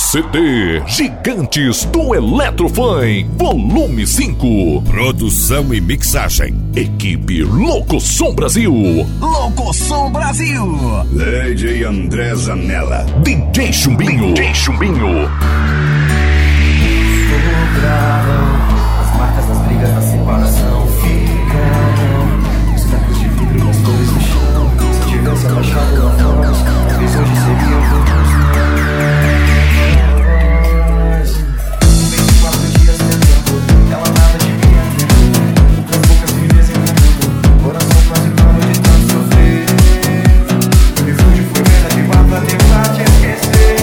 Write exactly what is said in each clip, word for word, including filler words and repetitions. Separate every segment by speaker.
Speaker 1: C D Gigantes do Eletrofunk, volume cinco.
Speaker 2: Produção e mixagem.
Speaker 1: Equipe Locosom Brasil.
Speaker 3: Locosom Brasil.
Speaker 2: D J André Zanella.
Speaker 1: D J Chumbinho. D J Chumbinho.
Speaker 4: Sobraram as marcas das brigas, da separação. Ficaram os tacos de vidro e as cores do chão. Se tivesse abaixado a voz, talvez hoje seria o vinte e quatro dias tentando, ela nada de mim atendendo. Outras bocas me desencanando, coração quase parou de tanto sofrer. O refúgio foi venda de bar pra tentar te esquecer.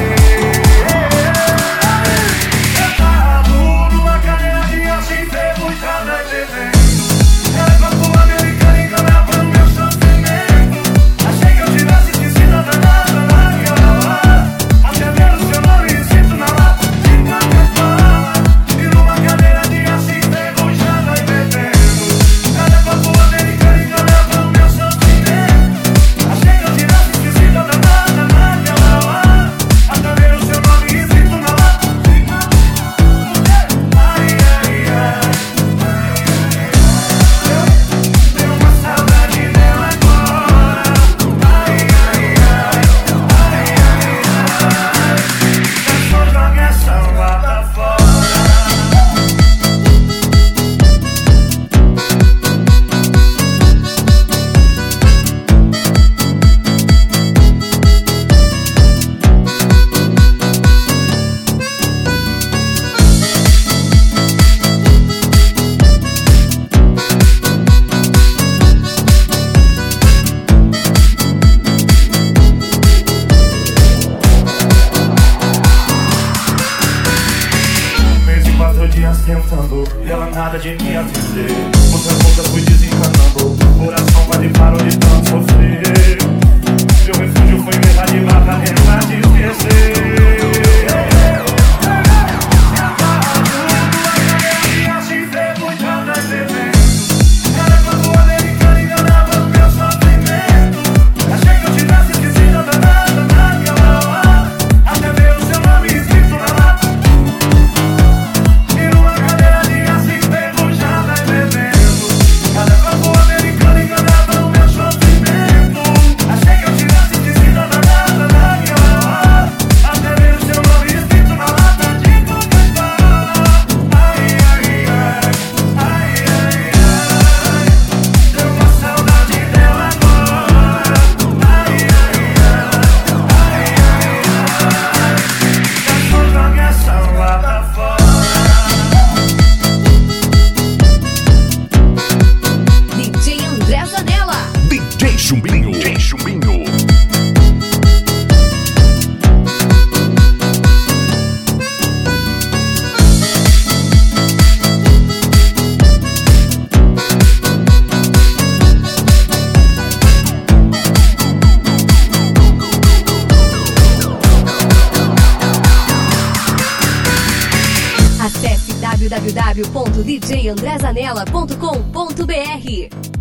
Speaker 4: Tentando, e ela nada de me atender. Outras bocas fui desencanando, coração quase parou de tanto sofrer. Meu refúgio foi guerra de bar pra tentar te esquecer.
Speaker 1: Chumbinho, D J Chumbinho.
Speaker 5: Acesse w w w ponto d j andré zanella ponto com ponto b r.